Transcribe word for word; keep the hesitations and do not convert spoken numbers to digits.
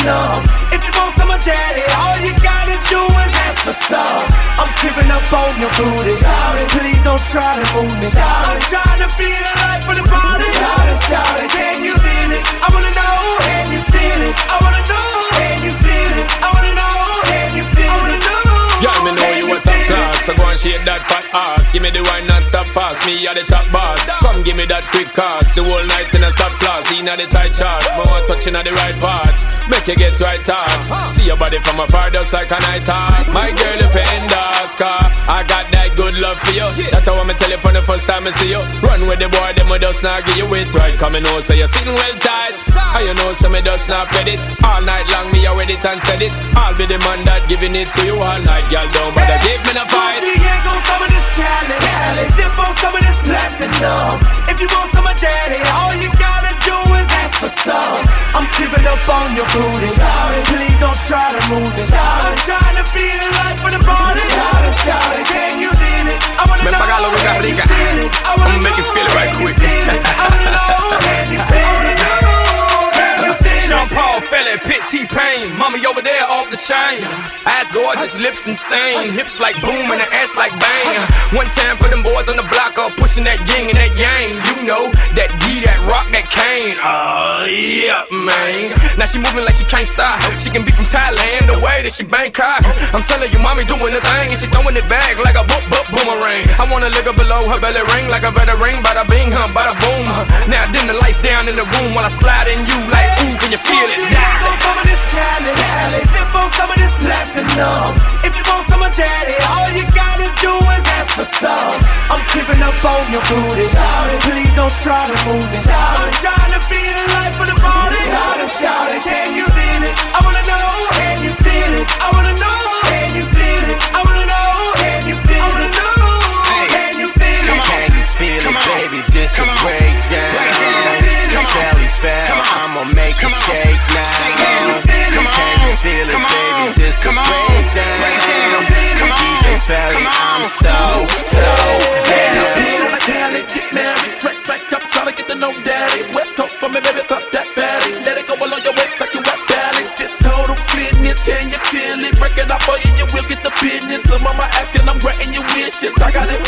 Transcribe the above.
platinum. If you want some of daddy, all you gotta do is ask for some. I'm creeping up on your booty. Shout it, please don't try to move me. Shout I'm trying to be the life of the party. Shout it, shout it, can you feel it? I wanna know, can you feel it? I wanna know, can you feel it? I wanna know, can you feel it? I wanna know. Y'all me know you a top class, so go and shake that fat ass. Give me the wine non-stop fast, me are the top boss. Come give me that quick cast, the whole night in a stop class. In a the tight charts, more touching at the right parts. Make you get right thoughts. See your body from afar, just like a night talk. My girl, if you end us, car, I got that good love for you. That's how I'm tell you from the first time I see you. Run with the boy, them will just not give you it right. Come and know, so you're sitting well tight. And you know, so me just not read it. All night long, me I read it and said it. I'll be the man that giving it to you all night. Y'all don't bother give me no fight. Gucci ain't gon' some of this Cali, Cali. Sip on some of this platinum. If you want some of daddy, all you gotta do is ask for some. I'm creeping up on your booty. Shout it, please don't try to move it. Shout I'm trying to be the life of the party. Shout it, shout it, can you feel it? I wanna know, can you feel it? I wanna I'ma make you feel it right quick. I wanna know, can you feel it? Sean Paul, Fella, Pit, T-Pain. Mommy over there off the chain. Eyes gorgeous, lips insane. Hips like boom and the ass like bang. One time for them boys on the block up, pushing that yin and that yang. You know, that D, that rock, that cane. Oh, yeah, man. Now she moving like she can't stop. She can be from Thailand, the way that she Bangkok. I'm telling you, mommy doing the thing, and she throwing it back like a boop, boop, boomerang. I wanna lick her below her belly ring, like a better ring. Bada bing, huh, bada boom. Now dim the lights down in the room while I slide in you like, ooh, can you feel it? Yeah. On some of this Cali, Cali. Sip on some of this platinum. If you want some of daddy, all you gotta do is ask for some. I'm creeping up on your booty. Shout it, please don't try to move it. Shout I'm trying to be the life of the party. Shout it, shout it, can you feel it? I wanna know, can you feel it? I wanna know, can you feel it? I wanna know, can you feel it? I wanna know, can you feel it? Can you feel it, baby? This the breakdown. Sally Fell, I'ma make you shake now. Can you feel it, baby? This the breakdown. D J Felly, I'm so, so down. Cali, get married, crack, crack up, try to get to know daddy. West Coast for me, baby, fuck that baddie. Let it go below your waist like you rap balance. This total fitness, can you feel it? Break it up for you, you will get the business. So mama asking, I'm granting your wishes. I got it